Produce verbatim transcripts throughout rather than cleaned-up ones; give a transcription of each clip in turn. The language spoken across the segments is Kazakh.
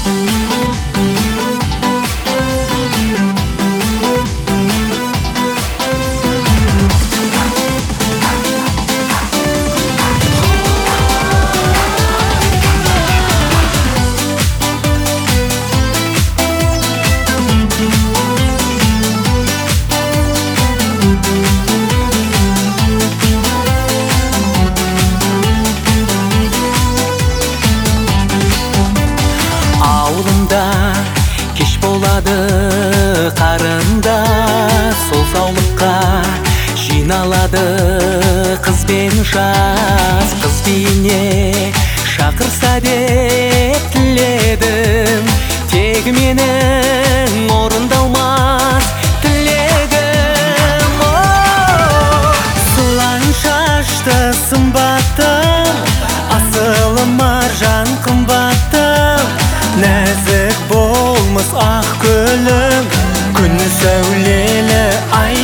Кеш болады қарында, сол саулыққа жиналады қыз бен жас. Қыз биіне шақырса деп тіледім, тек менің орындалмас тілегім. Сылаң шашты сымбаттым, асылы маржан қымбаттым, нәзік болмыс ақ гүлің, күн сәулелі ай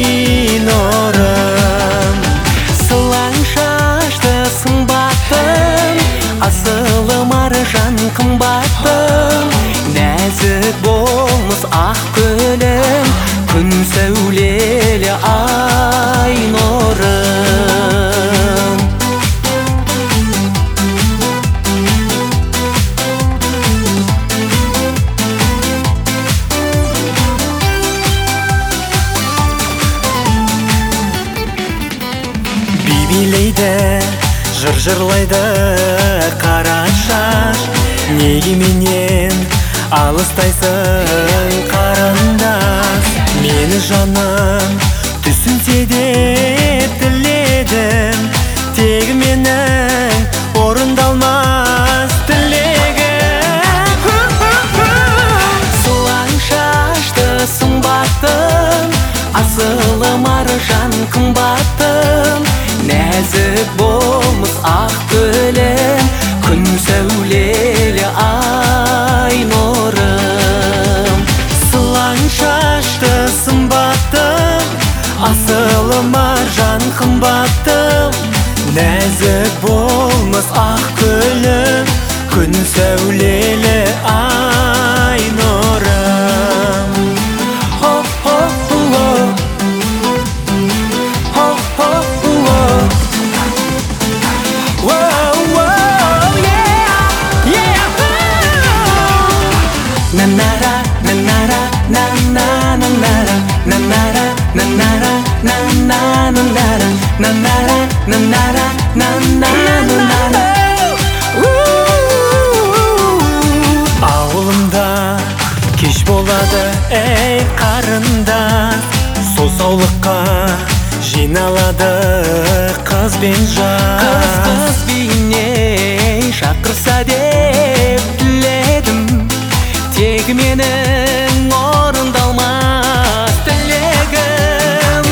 нұрым. Сылаң шашты сымбаттым, асылы маржан қымбаттым, нәзік болмыс ақ гүлің, күн сәулелі ай нұрым. Билейді, жыр жырлайды қара шаш, неге менен алыстайсың қарындас? Мені жаным түсінсе деп тіледім, тек менің орындалмас тілегім. Сылаң шашты сымбаттым, асылы маржан қымбаттым, нәзік болмыс ақ гүлім, күн сәулелі ай нұрым. Сылаң шашты сымбаттым, асылы маржан қымбаттым, нәзік болмыс ақ гүлім, күн сәулелі ай нұрым. Na-na-ra, na-na-ra, na-na, na-na-ra, na-na-ra, na-na-ra, na-na, na-na-ra, na-na-ra, na-na-ra, na-na, na-на-ra. Ауылымда кеш болады ей қарындас, сол саулыққа жиналады қыз бен жас. Қыз биіне шақырса деп тіледім, тек менің орындалмас тілегім.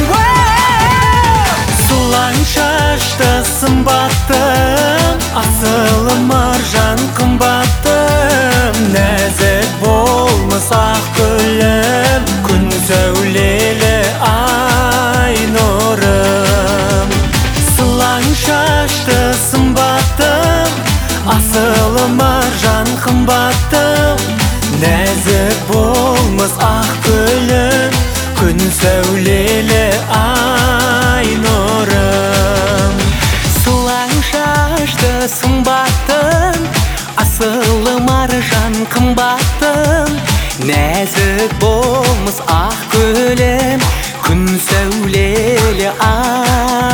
Сылаң шашты сымбаттым, асылы маржан қымбаттым, нәзік болмыс ақ гүлім, күн сәулелі ай нұрым. Сылаң шашты сымбаттым, асылы маржан қымбаттым, нәзік болмыс ақ гүлім, күн сәулелі ай нұрым. Сылаң шашты сымбаттым, асылы маржан қымбаттым, нәзік болмыс ақ гүлім, күн сәулелі ай